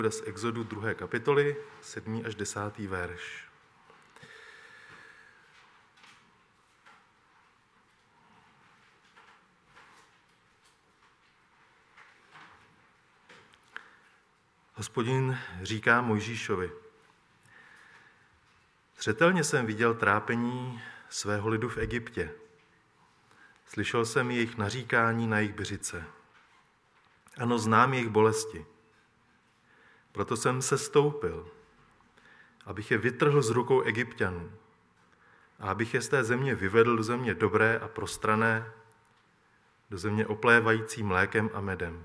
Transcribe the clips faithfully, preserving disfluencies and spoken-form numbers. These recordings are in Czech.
Bude z Exodu druhé kapitoly, sedmý až desátý verš. Hospodin říká Mojžíšovi: Zřetelně jsem viděl trápení svého lidu v Egyptě. Slyšel jsem jejich naříkání na jejich břice. Ano, znám jejich bolesti. Proto jsem se stoupil, abych je vytrhl z rukou Egypťanů a abych je z té země vyvedl do země dobré a prostranné, do země oplévající mlékem a medem,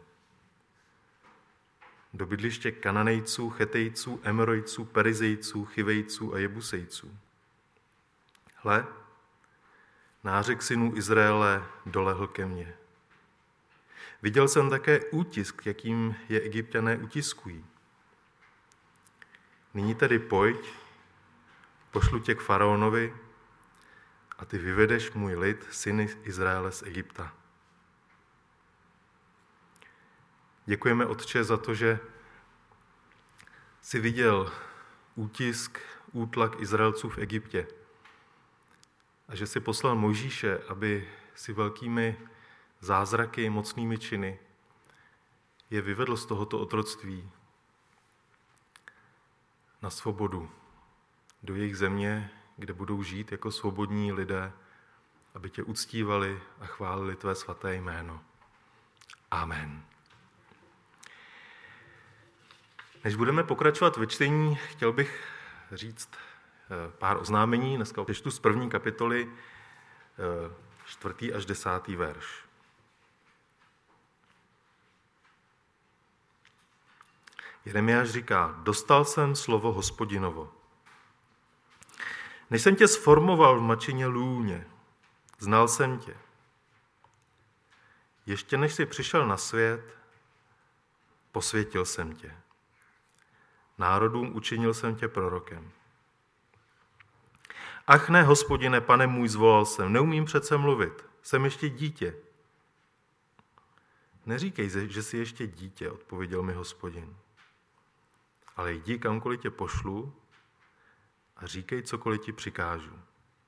do bydliště Kananejců, Chetejců, Emorojců, Perizejců, Chivejců a Jebusejců. Hle, nářek synů Izraele dolehl ke mně. Viděl jsem také útisk, jakým je Egypťané utiskují. Nyní tedy pojď, pošlu tě k faraonovi a ty vyvedeš můj lid, syny Izraele z Egypta. Děkujeme, Otče, za to, že jsi viděl útisk, útlak Izraelců v Egyptě a že jsi poslal Mojžíše, aby si velkými zázraky, mocnými činy je vyvedl z tohoto otroctví na svobodu, do jejich země, kde budou žít jako svobodní lidé, aby tě uctívali a chválili tvé svaté jméno. Amen. Než budeme pokračovat ve čtení, chtěl bych říct pár oznámení. Dneska přečtu z první kapitoly čtvrtý až desátý verš. Jeremiáš říká: Dostal jsem slovo Hospodinovo. Než jsem tě sformoval v mačině lůně, znal jsem tě. Ještě než jsi přišel na svět, posvětil jsem tě. Národům učinil jsem tě prorokem. Ach ne, Hospodine, Pane můj, zvolal jsem, neumím přece mluvit, jsem ještě dítě. Neříkej, že jsi ještě dítě, odpověděl mi Hospodin. Ale jdi, kamkoliv tě pošlu a říkej, cokoliv ti přikážu.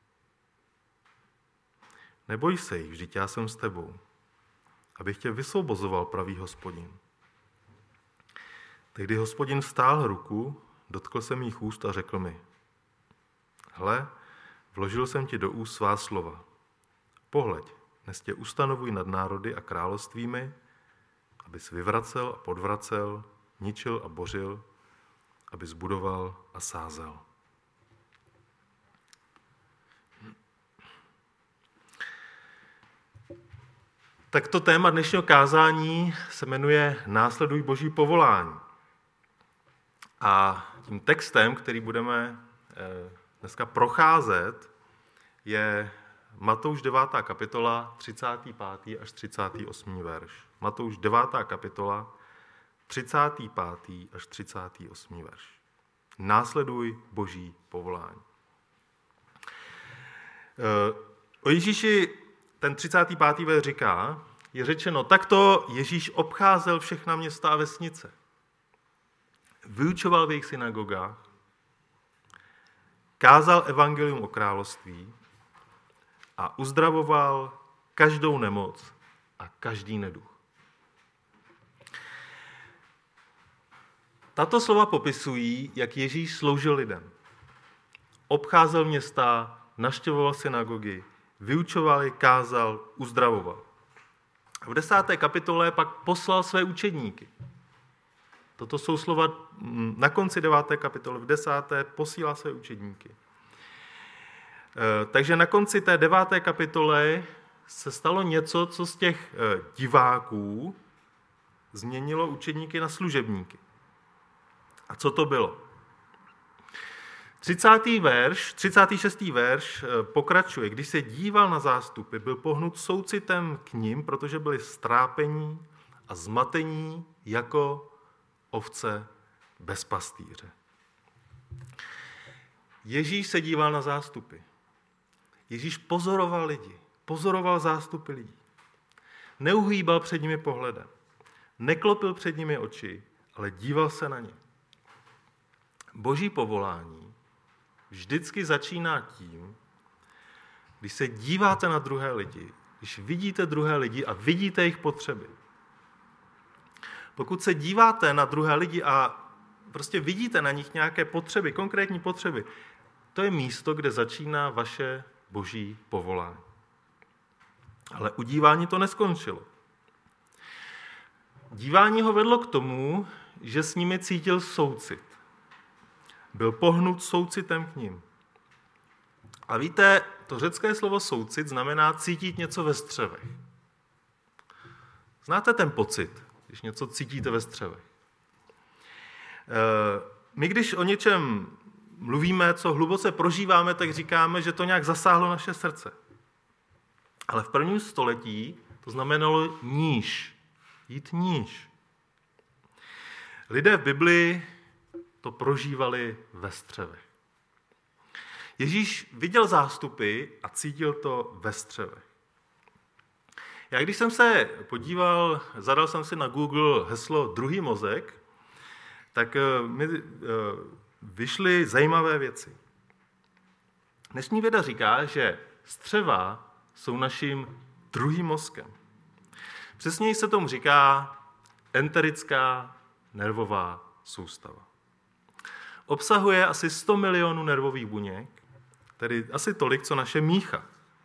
Neboj se jich, vždyť já jsem s tebou, abych tě vysvobozoval, pravý Hospodin. Tehdy Hospodin stáhl ruku, dotkl se mých úst a řekl mi: Hle, vložil jsem ti do úst svá slova. Pohleď, dnes tě ustanovuj nad národy a královstvími, abys vyvracel a podvracel, ničil a bořil, abys budoval a sázel. Tak to téma dnešního kázání se jmenuje Následuj Boží povolání. A tím textem, který budeme dneska procházet, je Matouš devátá kapitola, třicátý pátý až třicátý osmý verš. Matouš devátá kapitola, třicátý pátý až třicátý osmý verš. Následuj Boží povolání. O Ježíši ten třicátý pátý verš říká, je řečeno: Takto Ježíš obcházel všechna města a vesnice. Vyučoval v jejich synagogách, kázal evangelium o království a uzdravoval každou nemoc a každý neduch. Tato slova popisují, jak Ježíš sloužil lidem. Obcházel města, navštěvoval synagogy, vyučoval je, kázal, uzdravoval. V desáté kapitole pak poslal své učedníky. Toto jsou slova na konci deváté kapitoly, v desáté posílá své učedníky. Takže na konci té deváté kapitoly se stalo něco, co z těch diváků změnilo učedníky na služebníky. A co to bylo? třicátý verš, třicátý šestý verš pokračuje. Když se díval na zástupy, byl pohnut soucitem k nim, protože byli strápení a zmatení jako ovce bez pastýře. Ježíš se díval na zástupy. Ježíš pozoroval lidi, pozoroval zástupy lidí. Neuhýbal před nimi pohledem, neklopil před nimi oči, ale díval se na ně. Boží povolání vždycky začíná tím, když se díváte na druhé lidi, když vidíte druhé lidi a vidíte jejich potřeby. Pokud se díváte na druhé lidi a prostě vidíte na nich nějaké potřeby, konkrétní potřeby, to je místo, kde začíná vaše boží povolání. Ale u dívání to neskončilo. Dívání ho vedlo k tomu, že s nimi cítil soucit. Byl pohnut soucitem k nim. A víte, to řecké slovo soucit znamená cítit něco ve střevech. Znáte ten pocit, když něco cítíte ve střevech? My, když o něčem mluvíme, co hluboce prožíváme, tak říkáme, že to nějak zasáhlo naše srdce. Ale v prvním století to znamenalo níž, jít níž. Lidé v Biblii to prožívali ve střevech. Ježíš viděl zástupy a cítil to ve střevech. Já když jsem se podíval, zadal jsem si na Google heslo druhý mozek, tak mi vyšly zajímavé věci. Dnešní věda říká, že střeva jsou naším druhým mozkem. Přesněji se tomu říká enterická nervová soustava. Obsahuje asi sto milionů nervových buněk, tedy asi tolik, co naše mícha.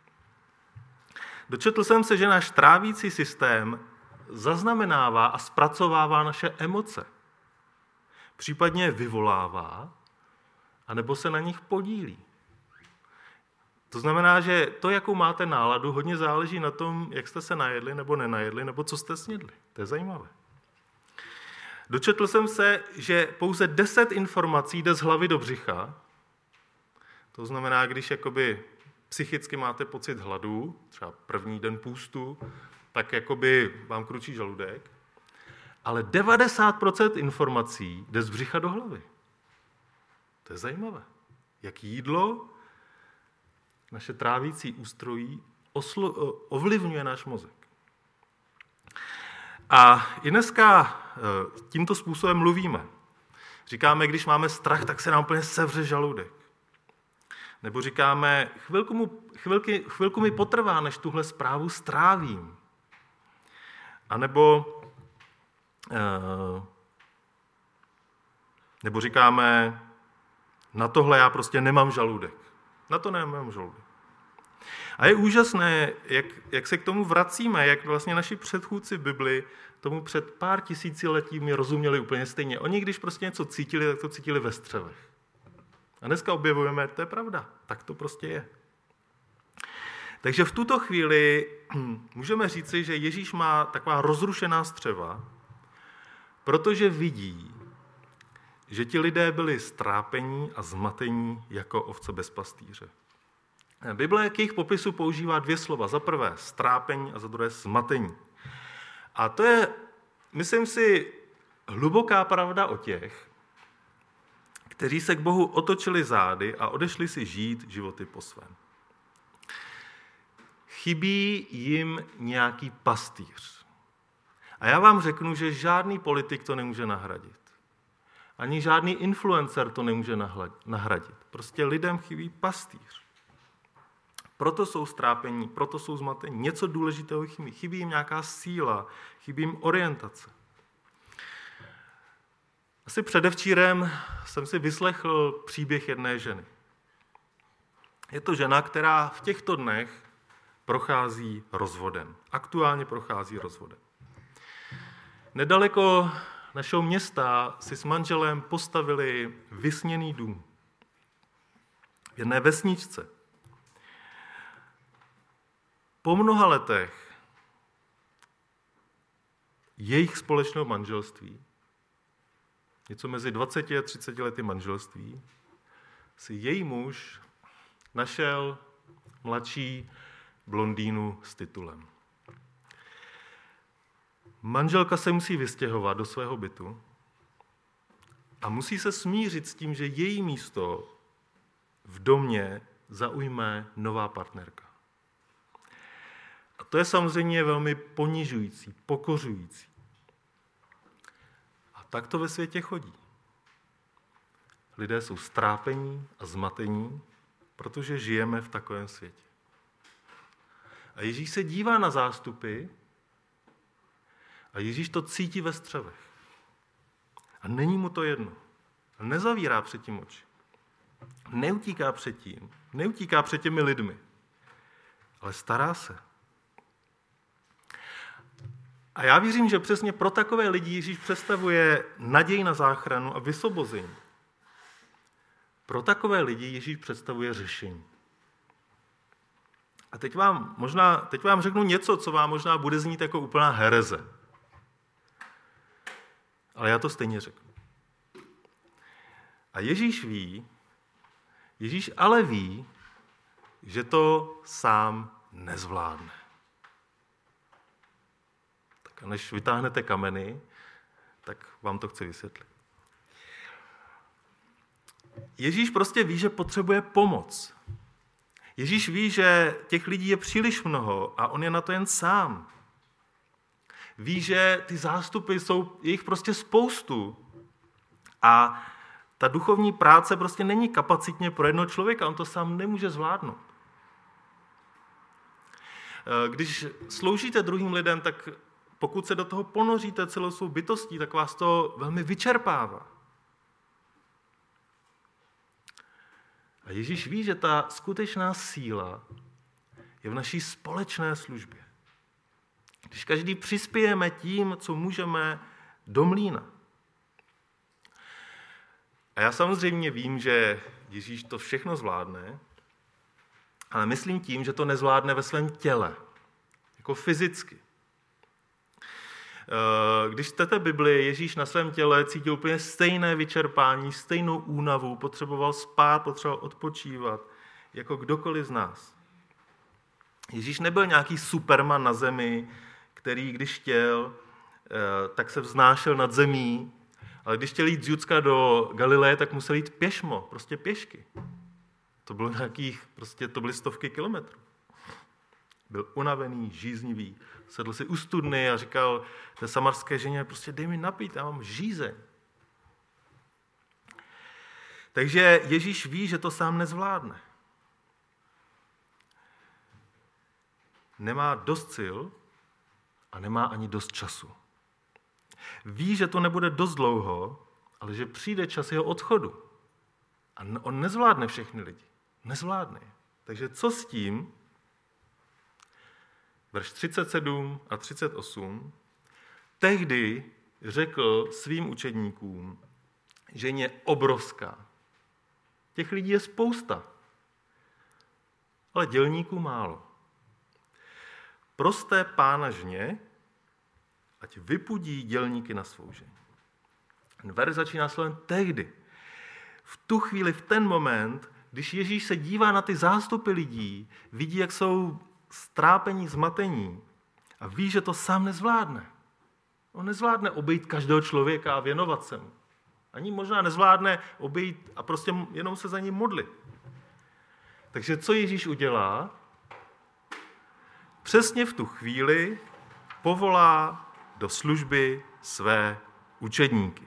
Dočetl jsem se, že náš trávící systém zaznamenává a zpracovává naše emoce. Případně je vyvolává, anebo se na nich podílí. To znamená, že to, jakou máte náladu, hodně záleží na tom, jak jste se najedli nebo nenajedli, nebo co jste snědli. To je zajímavé. Dočetl jsem se, že pouze deset informací jde z hlavy do břicha. To znamená, když jakoby psychicky máte pocit hladu, třeba první den půstu, tak jakoby vám kručí žaludek. Ale devadesát procent informací jde z břicha do hlavy. To je zajímavé. Jak jídlo, naše trávící ústrojí oslo- ovlivňuje náš mozek. A i dneska tímto způsobem mluvíme. Říkáme, když máme strach, tak se nám úplně sevře žaludek. Nebo říkáme, chvilku, mu, chvilky, chvilku mi potrvá, než tuhle zprávu strávím. A nebo, nebo říkáme, na tohle já prostě nemám žaludek. Na to nemám žaludek. A je úžasné, jak, jak se k tomu vracíme, jak vlastně naši předchůdci v Bibli tomu před pár tisíciletími rozuměli úplně stejně. Oni, když prostě něco cítili, tak to cítili ve střevech. A dneska objevujeme, to je pravda, tak to prostě je. Takže v tuto chvíli můžeme říci, že Ježíš má taková rozrušená střeva, protože vidí, že ti lidé byli strápení a zmatení jako ovce bez pastýře. Bible k jejich popisu používá dvě slova. Za prvé strápení a za druhé zmatení. A to je, myslím si, hluboká pravda o těch, kteří se k Bohu otočili zády a odešli si žít životy po svém. Chybí jim nějaký pastýř. A já vám řeknu, že žádný politik to nemůže nahradit. Ani žádný influencer to nemůže nahradit. Prostě lidem chybí pastýř. Proto jsou strápení, proto jsou zmatení. Něco důležitého chybí. Chybí jim nějaká síla, chybí jim orientace. Asi předevčírem jsem si vyslechl příběh jedné ženy. Je to žena, která v těchto dnech prochází rozvodem. Aktuálně prochází rozvodem. Nedaleko našeho města si s manželem postavili vysněný dům. V jedné vesničce. Po mnoha letech jejich společného manželství, něco mezi dvaceti a třiceti lety manželství, si její muž našel mladší blondýnu s titulem. Manželka se musí vystěhovat do svého bytu a musí se smířit s tím, že její místo v domě zaujme nová partnerka. A to je samozřejmě velmi ponižující, pokořující. A tak to ve světě chodí. Lidé jsou strápení a zmatení, protože žijeme v takovém světě. A Ježíš se dívá na zástupy a Ježíš to cítí ve střevech. A není mu to jedno. A nezavírá před tím oči. Neutíká před tím. Neutíká před těmi lidmi. Ale stará se. A já věřím, že přesně pro takové lidi Ježíš představuje naději na záchranu a vysvobození. Pro takové lidi Ježíš představuje řešení. A teď vám, možná, teď vám řeknu něco, co vám možná bude znít jako úplná hereze. Ale já to stejně řeknu. A Ježíš ví, Ježíš ale ví, že to sám nezvládne. Tak a než vytáhnete kameny, tak vám to chci vysvětlit. Ježíš prostě ví, že potřebuje pomoc. Ježíš ví, že těch lidí je příliš mnoho a on je na to jen sám. Ví, že ty zástupy jsou, je jich prostě spoustu. A ta duchovní práce prostě není kapacitně pro jednoho člověka, on to sám nemůže zvládnout. Když sloužíte druhým lidem, tak pokud se do toho ponoříte celou svou bytostí, tak vás to velmi vyčerpává. A Ježíš ví, že ta skutečná síla je v naší společné službě. Když každý přispějeme tím, co můžeme, do mlýna. A já samozřejmě vím, že Ježíš to všechno zvládne, ale myslím tím, že to nezvládne ve svém těle, jako fyzicky. Když čtete Bibli, Ježíš na svém těle cítil úplně stejné vyčerpání, stejnou únavu, potřeboval spát, potřeboval odpočívat, jako kdokoliv z nás. Ježíš nebyl nějaký superman na zemi, který, když chtěl, tak se vznášel nad zemí, ale když chtěl jít z Judska do Galileje, tak musel jít pěšmo, prostě pěšky. To bylo nějakých, prostě to byly stovky kilometrů. Byl unavený, žíznivý, sedl si u studny a říkal té samarské ženě, prostě dej mi napít, já mám žízeň. Takže Ježíš ví, že to sám nezvládne. Nemá dost sil a nemá ani dost času. Ví, že to nebude dost dlouho, ale že přijde čas jeho odchodu. A on nezvládne všechny lidi. Nezvládne. Takže co s tím? Verš třicet sedm a třicet osm. Tehdy řekl svým učedníkům, že je obrovská. Těch lidí je spousta, ale dělníků málo. Proste pána žně, ať vypudí dělníky na svou žení. Ten verš začíná slovem tehdy. V tu chvíli, v ten moment, když Ježíš se dívá na ty zástupy lidí, vidí, jak jsou strápení, zmatení a ví, že to sám nezvládne. On nezvládne obejít každého člověka a věnovat se mu. Ani možná nezvládne obejít a prostě jenom se za ním modlit. Takže co Ježíš udělá? Přesně v tu chvíli povolá do služby své učedníky.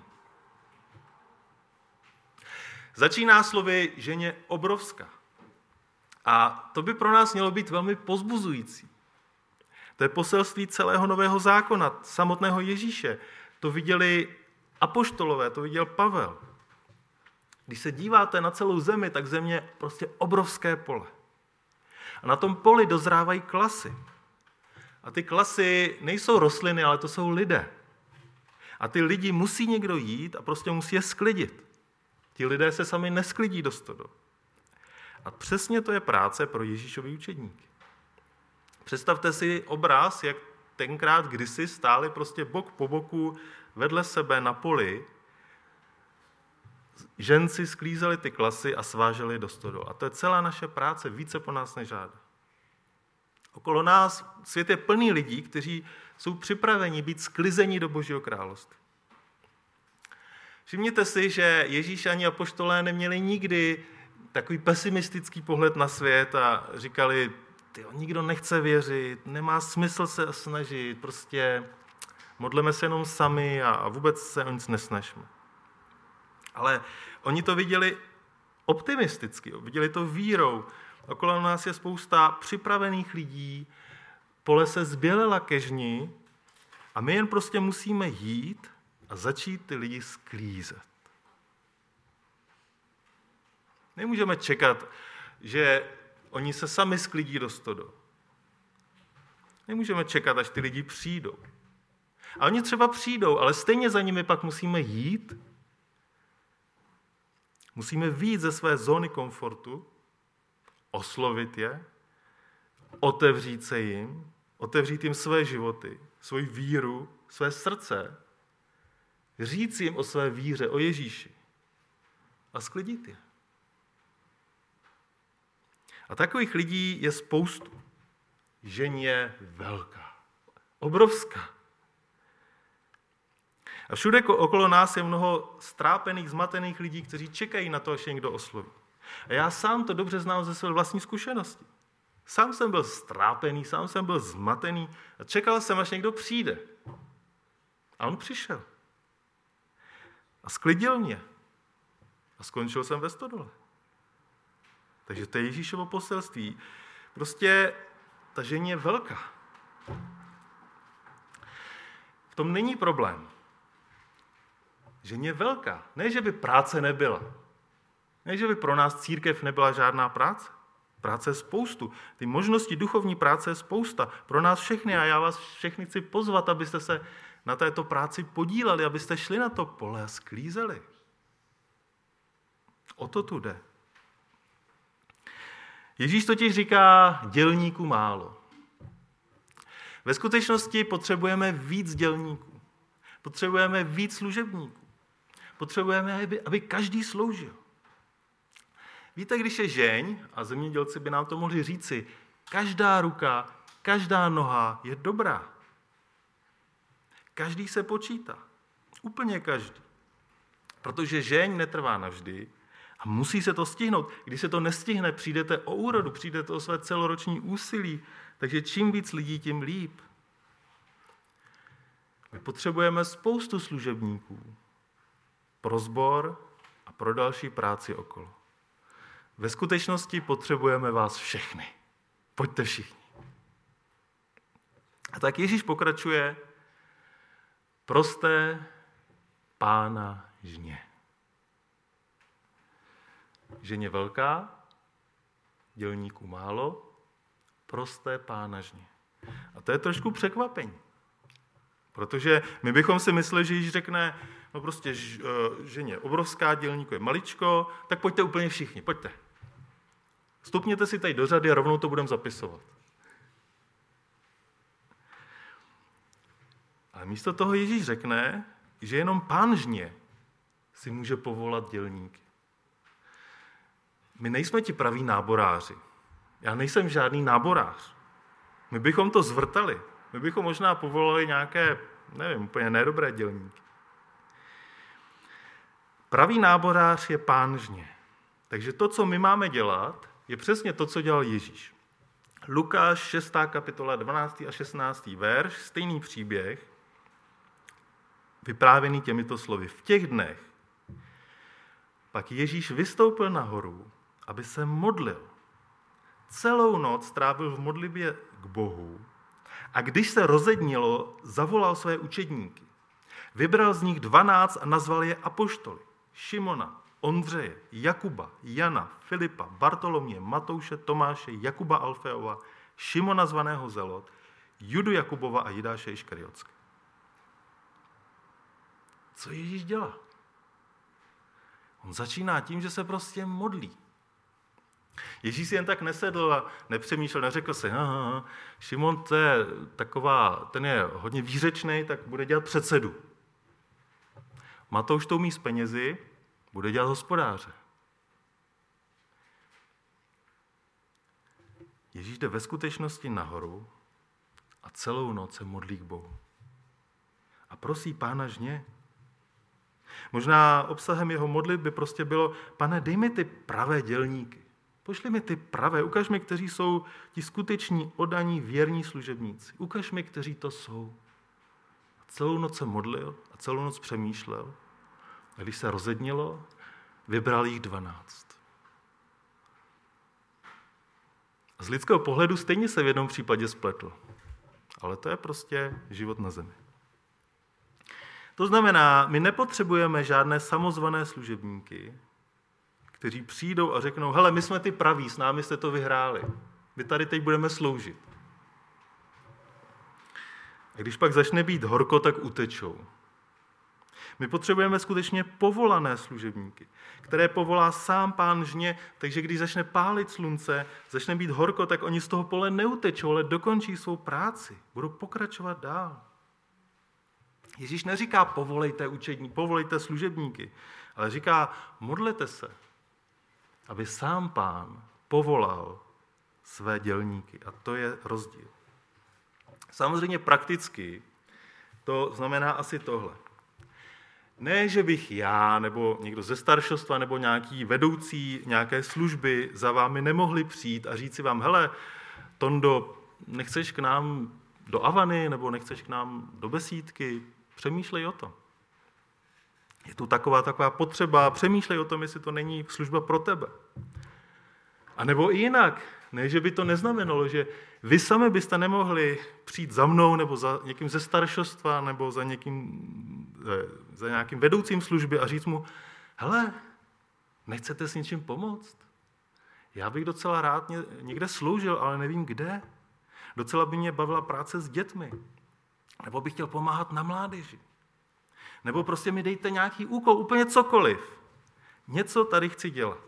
Začíná slovy ženě obrovská. A to by pro nás mělo být velmi povzbuzující. To je poselství celého Nového zákona, samotného Ježíše. To viděli apoštolové, to viděl Pavel. Když se díváte na celou zemi, tak země je prostě obrovské pole. A na tom poli dozrávají klasy. A ty klasy nejsou rostliny, ale to jsou lidé. A ty lidi musí někdo jít a prostě musí je sklidit. Ti lidé se sami nesklidí do stodoly. A přesně to je práce pro Ježíšovy učedníky. Představte si obraz, jak tenkrát kdysi stáli prostě bok po boku vedle sebe na poli. Ženci sklízeli ty klasy a sváželi do stodol. A to je celá naše práce, více po nás nežádá. Okolo nás svět je plný lidí, kteří jsou připraveni být sklizeni do Božího království. Všimněte si, že Ježíš ani apoštolé neměli nikdy takový pesimistický pohled na svět a říkali, tyjo, nikdo nechce věřit, nemá smysl se snažit, prostě modleme se jenom sami a vůbec se o nic nesnažíme. Ale oni to viděli optimisticky, viděli to vírou. Okolo nás je spousta připravených lidí, pole se zbělela ke žni a my jen prostě musíme jít a začít ty lidi sklízet. Nemůžeme čekat, že oni se sami sklidí do stodol. Nemůžeme čekat, až ty lidi přijdou. A oni třeba přijdou, ale stejně za nimi pak musíme jít. Musíme vyjít ze své zóny komfortu, oslovit je, otevřít se jim, otevřít jim své životy, svoji víru, své srdce, říct jim o své víře, o Ježíši a sklidit je. A takových lidí je spoustu. Žeň je velká, obrovská. A všude okolo nás je mnoho strápených, zmatených lidí, kteří čekají na to, až je někdo osloví. A já sám to dobře znám ze své vlastní zkušenosti. Sám jsem byl strápený, sám jsem byl zmatený a čekal jsem, až někdo přijde. A on přišel. A sklidil mě. A skončil jsem ve stodole. Takže to je Ježíšovo poselství. Prostě ta žeň je velká. V tom není problém. Žeň je velká. Ne, že by práce nebyla. Ne, že by pro nás církev nebyla žádná práce. Práce je spoustu. Ty možnosti duchovní práce je spousta. Pro nás všechny a já vás všechny chci pozvat, abyste se na této práci podíleli, abyste šli na to pole a sklízeli. O to tu jde. Ježíš totiž říká dělníků málo. Ve skutečnosti potřebujeme víc dělníků. Potřebujeme víc služebníků. Potřebujeme, aby, aby každý sloužil. Víte, když je žeň, a zemědělci by nám to mohli říci, každá ruka, každá noha je dobrá. Každý se počítá. Úplně každý. Protože žeň netrvá navždy a musí se to stihnout. Když se to nestihne, přijdete o úrodu, přijdete o své celoroční úsilí. Takže čím víc lidí, tím líp. My potřebujeme spoustu služebníků pro sbor a pro další práci okolo. Ve skutečnosti potřebujeme vás všechny. Pojďte všichni. A tak Ježíš pokračuje, proste Pána žně. Žeň je velká, dělníků málo, prosté Pána žně. A to je trošku překvapení. Protože my bychom si mysleli, že Ježíš řekne, no prostě žeň je obrovská, dělníku je maličko, tak pojďte úplně všichni, pojďte. Stupněte si tady do řady a rovnou to budeme zapisovat. Ale místo toho Ježíš řekne, že jenom Pán žně si může povolat dělníky. My nejsme ti praví náboráři. Já nejsem žádný náborář. My bychom to zvrtali. My bychom možná povolali nějaké, nevím, úplně nedobré dělníky. Pravý náborář je Pán žně. Takže to, co my máme dělat, je přesně to, co dělal Ježíš. Lukáš šestá kapitola dvanáctý a šestnáctý verš, stejný příběh, vyprávěný těmito slovy. V těch dnech pak Ježíš vystoupil nahoru, aby se modlil. Celou noc strávil v modlitbě k Bohu a když se rozednilo, zavolal své učedníky. Vybral z nich dvanáct a nazval je apoštoly. Šimona, Ondřeje, Jakuba, Jana, Filipa, Bartolomě, Matouše, Tomáše, Jakuba Alfeova, Šimona zvaného Zelot, Judu Jakubova a Jidáše Iškariotské. Co Ježíš dělá? On začíná tím, že se prostě modlí. Ježíš si jen tak nesedl a nepřemýšlel, neřekl si, aha, Šimon, to je taková, ten je hodně výřečný, tak bude dělat předsedu. Matouš to umí s penězi, bude dělat hospodáře. Ježíš jde ve skutečnosti nahoru a celou noc se modlí k Bohu. A prosí Pána žně. Možná obsahem jeho modlitby prostě bylo, Pane, dej mi ty pravé dělníky. Pošli mi ty pravé, ukaž mi, kteří jsou ti skuteční, oddaní, věrní služebníci. Ukaž mi, kteří to jsou. celou noc se modlil a celou noc přemýšlel. A když se rozednilo, vybral jich dvanáct. Z lidského pohledu stejně se v jednom případě spletl. Ale to je prostě život na zemi. To znamená, my nepotřebujeme žádné samozvané služebníky, kteří přijdou a řeknou, hele, my jsme ty praví, s námi jste to vyhráli. My tady teď budeme sloužit. A když pak začne být horko, tak utečou. My potřebujeme skutečně povolané služebníky, které povolá sám Pán žně, takže když začne pálit slunce, začne být horko, tak oni z toho pole neutečou, ale dokončí svou práci. Budou pokračovat dál. Ježíš neříká povolejte učední, povolejte služebníky, ale říká modlete se, aby sám Pán povolal své dělníky. A to je rozdíl. Samozřejmě prakticky to znamená asi tohle. Ne, že bych já, nebo někdo ze staršostva, nebo nějaký vedoucí nějaké služby za vámi nemohli přijít a říct si vám, hele, Tondo, nechceš k nám do Avany, nebo nechceš k nám do besídky? Přemýšlej o tom. Je tu taková taková potřeba, přemýšlej o tom, jestli to není služba pro tebe. A nebo i jinak. Ne, že by to neznamenalo, že vy sami byste nemohli přijít za mnou, nebo za někým ze staršostva, nebo za, někým, za nějakým vedoucím služby a říct mu, hele, nechcete s něčím pomoct? Já bych docela rád někde sloužil, ale nevím kde. Docela by mě bavila práce s dětmi. Nebo bych chtěl pomáhat na mládeži. Nebo prostě mi dejte nějaký úkol, úplně cokoliv. Něco tady chci dělat.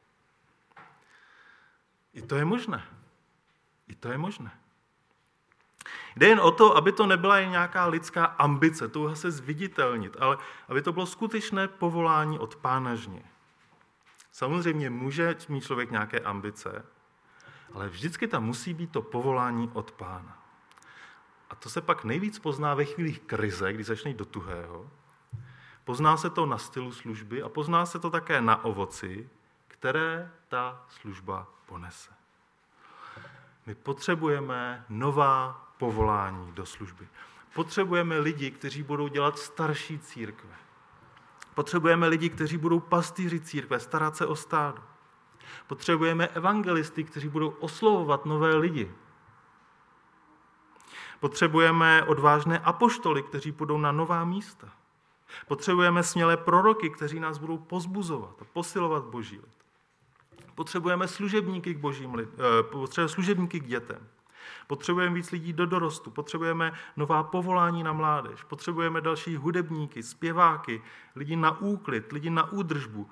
I to je možné. I to je možné. Jde jen o to, aby to nebyla jen nějaká lidská ambice, touha se zviditelnit, ale aby to bylo skutečné povolání od Pána žně. Samozřejmě může mít člověk nějaké ambice, ale vždycky tam musí být to povolání od Pána. A to se pak nejvíc pozná ve chvílích krize, kdy začne jít do tuhého. Pozná se to na stylu služby a pozná se to také na ovoci, které ta služba ponese. My potřebujeme nová povolání do služby. Potřebujeme lidi, kteří budou dělat starší církve. Potřebujeme lidi, kteří budou pastýři církve, starat se o stádo. Potřebujeme evangelisty, kteří budou oslovovat nové lidi. Potřebujeme odvážné apoštoly, kteří půjdou na nová místa. Potřebujeme smělé proroky, kteří nás budou pozbuzovat a posilovat boží lid. Potřebujeme služebníky k božím lid, potřebujeme služebníky k dětem. Potřebujeme víc lidí do dorostu, potřebujeme nová povolání na mládež, potřebujeme další hudebníky, zpěváky, lidi na úklid, lidi na údržbu.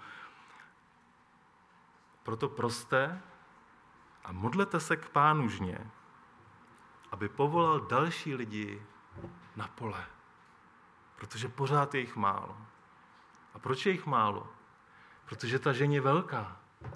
Proto proste a modlete se k Pánu žně, aby povolal další lidi na pole. Protože pořád je jich málo. A proč je jich málo? Protože ta žeň je velká.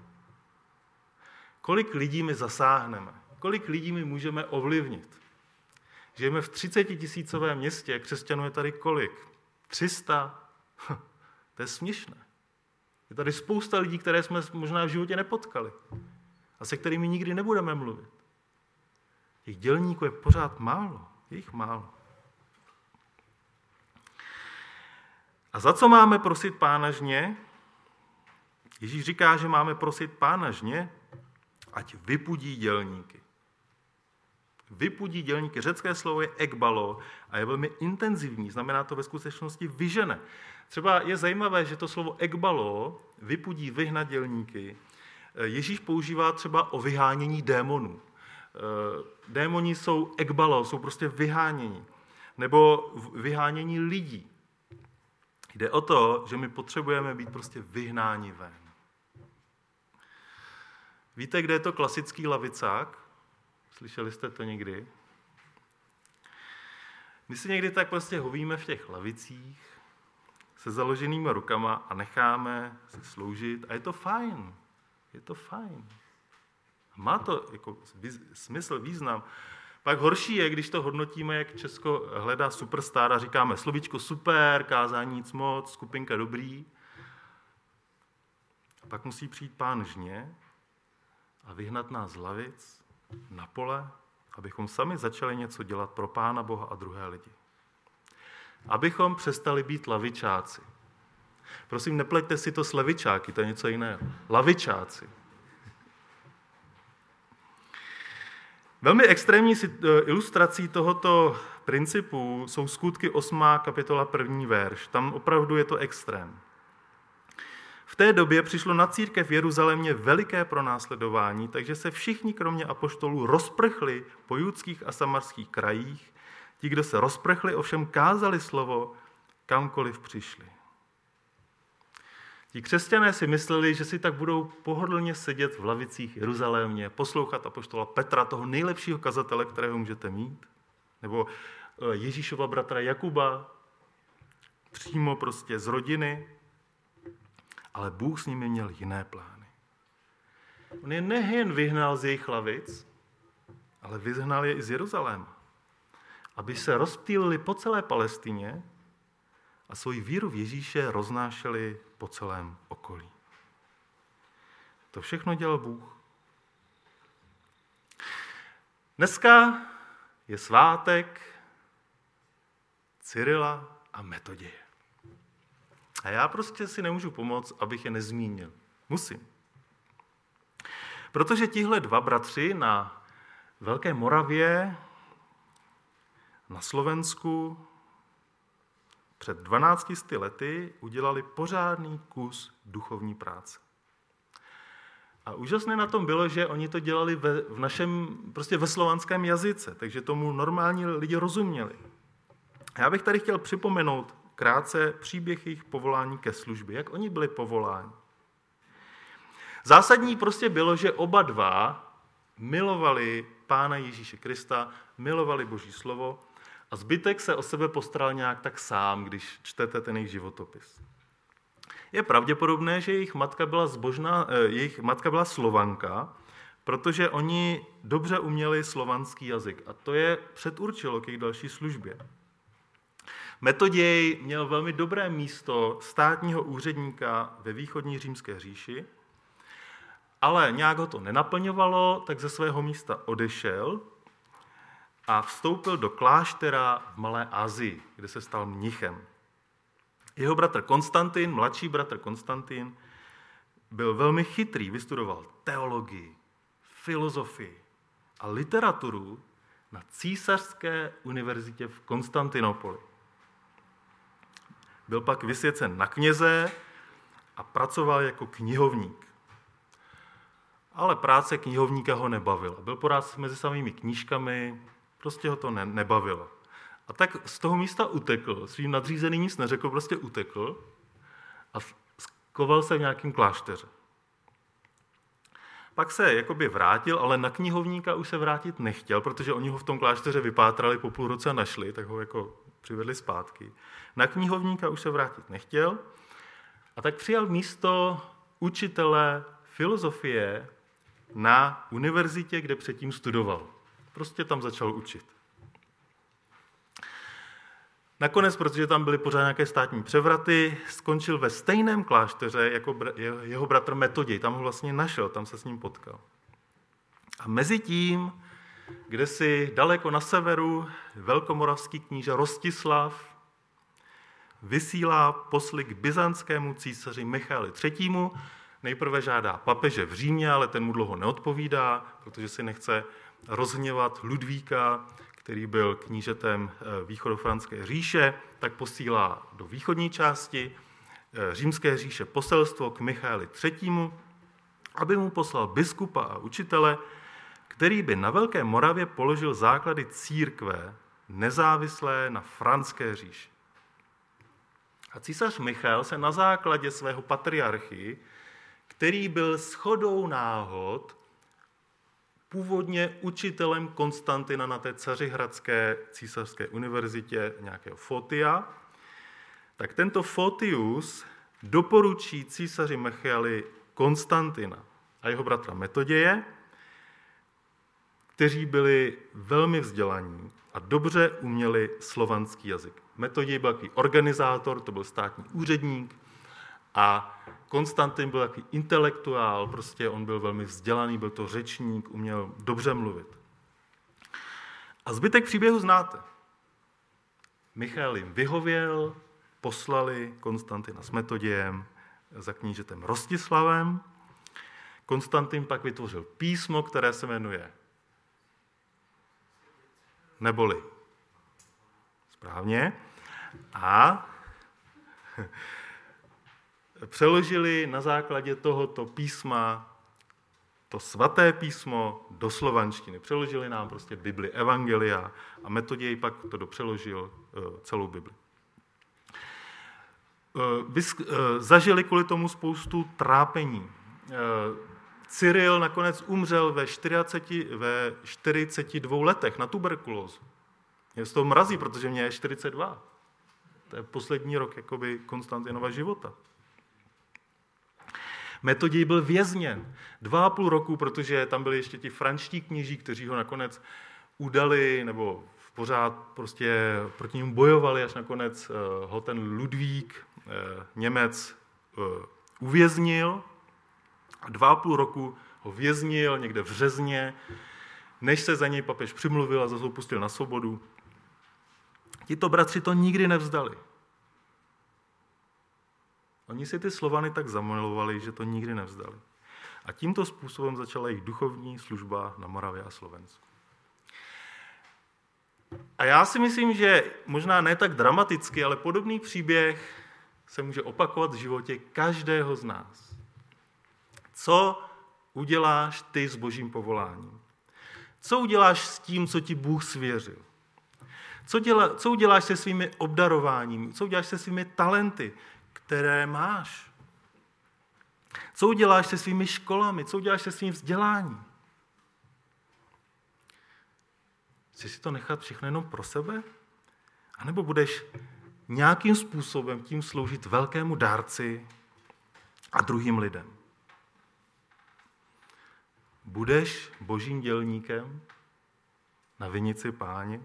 Kolik lidí my zasáhneme? Kolik lidí my můžeme ovlivnit? Žijeme v třicetitisícovém městě, křesťanů je tady kolik? tři sta? To je směšné. Je tady spousta lidí, které jsme možná v životě nepotkali a se kterými nikdy nebudeme mluvit. Těch dělníků je pořád málo. Je jich málo. A za co máme prosit Pána žně? Ježíš říká, že máme prosit Pána žně, ať vypudí dělníky. Vypudí dělníky. Řecké slovo je ekbalo a je velmi intenzivní. Znamená to ve skutečnosti vyžene. Třeba je zajímavé, že to slovo ekbalo, vypudí, vyhnat dělníky, Ježíš používá třeba o vyhánění démonů. Démoni jsou ekbalo, jsou prostě vyhánění. Nebo vyhánění lidí. Jde o to, že my potřebujeme být prostě vyhnáni ven. Víte, kde je to klasický lavicák? Slyšeli jste to někdy? My si někdy tak prostě hovíme v těch lavicích se založenýma rukama a necháme se sloužit a je to fajn. Je to fajn. Má to jako smysl, význam. Pak horší je, když to hodnotíme, jak Česko hledá superstar a říkáme slovíčko super, kázání nic moc, skupinka dobrý. A pak musí přijít Pán žně a vyhnat nás z lavic na pole, abychom sami začali něco dělat pro Pána Boha a druhé lidi. abychom přestali být lavičáci. Prosím, nepleťte si to s levičáky, to je něco jiného. Lavičáci. Velmi extrémní ilustrací tohoto principu jsou Skutky osmá kapitola první verš. Tam opravdu je to extrém. V té době přišlo na církev v Jeruzalémě veliké pronásledování, takže se všichni kromě apoštolů rozprchli po judských a samarských krajích. Ti, kdo se rozprchli, ovšem kázali slovo, kamkoliv přišli. Ti křesťané si mysleli, že si tak budou pohodlně sedět v lavicích Jeruzalémě, poslouchat apoštola Petra, toho nejlepšího kazatele, kterého můžete mít, nebo Ježíšova bratra Jakuba, přímo prostě z rodiny, ale Bůh s nimi měl jiné plány. On je nejen vyhnal z jejich lavic, ale vyhnal je i z Jeruzaléma, aby se rozptýlili po celé Palestině a svoji víru v Ježíše roznášeli po celém okolí. To všechno dělal Bůh. Dneska je svátek Cyrila a Metoděje. A já prostě si nemůžu pomoct, abych je nezmínil. Musím. Protože tihle dva bratři na Velké Moravě, na Slovensku, před dvanácti sty lety udělali pořádný kus duchovní práce. A úžasné na tom bylo, že oni to dělali ve, v našem, prostě ve slovanském jazyce, takže tomu normální lidi rozuměli. Já bych tady chtěl připomenout krátce příběh jejich povolání ke službě, jak oni byli povoláni. Zásadní prostě bylo, že oba dva milovali Pána Ježíše Krista, milovali Boží slovo a zbytek se o sebe postaral nějak tak sám, když čtete ten jejich životopis. Je pravděpodobné, že jejich matka byla zbožná, jejich matka byla Slovanka, protože oni dobře uměli slovanský jazyk a to je předurčilo k jejich další službě. Metoděj měl velmi dobré místo státního úředníka ve východní římské říši, ale nějak ho to nenaplňovalo, tak ze svého místa odešel a vstoupil do kláštera v Malé Asii, kde se stal mnichem. Jeho bratr Konstantin, mladší bratr Konstantin, byl velmi chytrý, vystudoval teologii, filozofii a literaturu na císařské univerzitě v Konstantinopoli. Byl pak vysvěcen na kněze a pracoval jako knihovník. Ale práce knihovníka ho nebavila. Byl porád mezi samými knížkami, prostě ho to ne- nebavilo. A tak z toho místa utekl, svým nadřízeným nic neřekl, prostě utekl a skoval se v nějakém klášteře. Pak se jakoby vrátil, ale na knihovníka už se vrátit nechtěl, protože oni ho v tom klášteře vypátrali, po půl roce našli, tak ho jako přivedli zpátky. Na knihovníka už se vrátit nechtěl a tak přijal místo učitele filozofie na univerzitě, kde předtím studoval. Prostě tam začal učit. Nakonec, protože tam byly pořád nějaké státní převraty, skončil ve stejném klášteře jako br- jeho bratr Metoděj. Tam ho vlastně našel, tam se s ním potkal. A mezi tím, kde si daleko na severu velkomoravský kníže Rostislav vysílá posly k byzantskému císaři Michaeli třetímu. Nejprve žádá papeže v Římě, ale ten mu dlouho neodpovídá, protože si nechce rozhněvat Ludvíka, který byl knížetem východofranské říše, tak posílá do východní části římské říše poselstvo k Michaeli třetímu, aby mu poslal biskupa a učitele, který by na Velké Moravě položil základy církve nezávislé na franské říši. A císař Michael se na základě svého patriarchy, který byl shodou náhod původně učitelem Konstantina na té Cařihradské císařské univerzitě nějakého Fotia, tak tento Fotius doporučí císaři Michaeli Konstantina a jeho bratra Metoděje, kteří byli velmi vzdělaní a dobře uměli slovanský jazyk. Metoděj byl takový organizátor, to byl státní úředník a Konstantin byl takový intelektuál, prostě on byl velmi vzdělaný, byl to řečník, uměl dobře mluvit. A zbytek příběhu znáte. Michal jim vyhověl, poslali Konstantina s Metodějem za knížetem Rostislavem. Konstantin pak vytvořil písmo, které se jmenuje neboli správně a přeložili na základě tohoto písma to svaté písmo do slovanštiny. Přeložili nám prostě Bibli Evangelia a Metoděj pak to dopřeložil celou Bibli. Zažili kvůli tomu spoustu trápení. Cyril nakonec umřel ve čtyřiceti dvou letech na tuberkulózu. Mě z toho mrazí, protože mě je čtyřicet dva. To je poslední rok jakoby Konstantinova života. Metoděj byl vězněn dva a půl roku, protože tam byli ještě ti franští kněží, kteří ho nakonec udali, nebo pořád prostě proti němu bojovali, až nakonec ho ten Ludvík, Němec, uvěznil. A dva a půl roku ho věznil někde v Řezně, než se za něj papež přimluvil a zase ho pustil na svobodu. Tito bratři to nikdy nevzdali. Oni si ty Slovany tak zamilovali, že to nikdy nevzdali. A tímto způsobem začala jejich duchovní služba na Moravě a Slovensku. A já si myslím, že možná ne tak dramaticky, ale podobný příběh se může opakovat v životě každého z nás. Co uděláš ty s Božím povoláním? Co uděláš s tím, co ti Bůh svěřil? Co, děla, co uděláš se svými obdarováními? Co uděláš se svými talenty, které máš? Co uděláš se svými školami? Co uděláš se svým vzděláním? Chceš si to nechat všechno jenom pro sebe? A nebo budeš nějakým způsobem tím sloužit velkému dárci a druhým lidem? Budeš božím dělníkem na vinici Páně?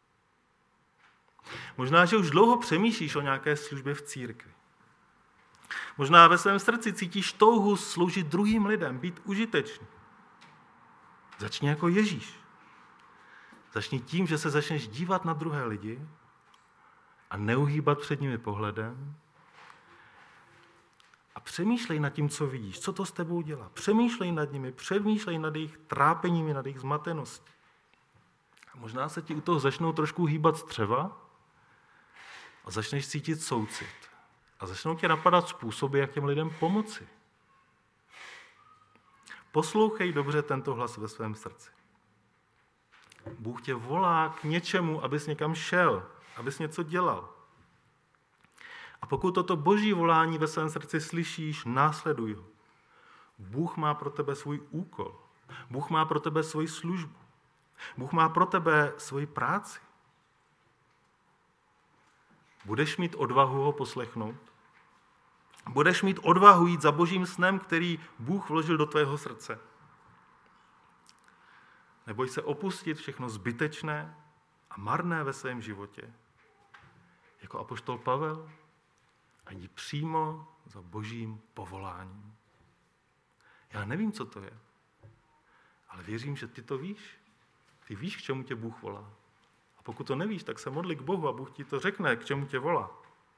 Možná, že už dlouho přemýšlíš o nějaké službě v církvi. Možná ve svém srdci cítíš touhu sloužit druhým lidem, být užitečný. Začni jako Ježíš. Začni tím, že se začneš dívat na druhé lidi a neuhýbat před nimi pohledem. A přemýšlej nad tím, co vidíš, co to s tebou dělá. Přemýšlej nad nimi, přemýšlej nad jejich trápeními, nad jejich zmateností. A možná se ti u toho začnou trošku hýbat střeva a začneš cítit soucit. A začnou tě napadat způsoby, jak těm lidem pomoci. Poslouchej dobře tento hlas ve svém srdci. Bůh tě volá k něčemu, abys někam šel, abys něco dělal. A pokud toto boží volání ve svém srdci slyšíš, následuj ho. Bůh má pro tebe svůj úkol. Bůh má pro tebe svoji službu. Bůh má pro tebe svoji práci. Budeš mít odvahu ho poslechnout? Budeš mít odvahu jít za božím snem, který Bůh vložil do tvého srdce? Neboj se opustit všechno zbytečné a marné ve svém životě, jako apoštol Pavel, a jdi přímo za božím povoláním. Já nevím, co to je, ale věřím, že ty to víš. Ty víš, k čemu tě Bůh volá. A pokud to nevíš, tak se modli k Bohu a Bůh ti to řekne, k čemu tě volá.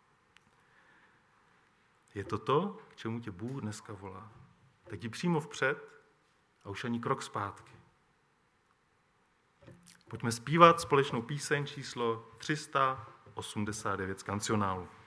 Je to to, k čemu tě Bůh dneska volá. Tak jdi přímo vpřed a už ani krok zpátky. Pojďme zpívat společnou píseň číslo tři sta osmdesát devět z kancionálu.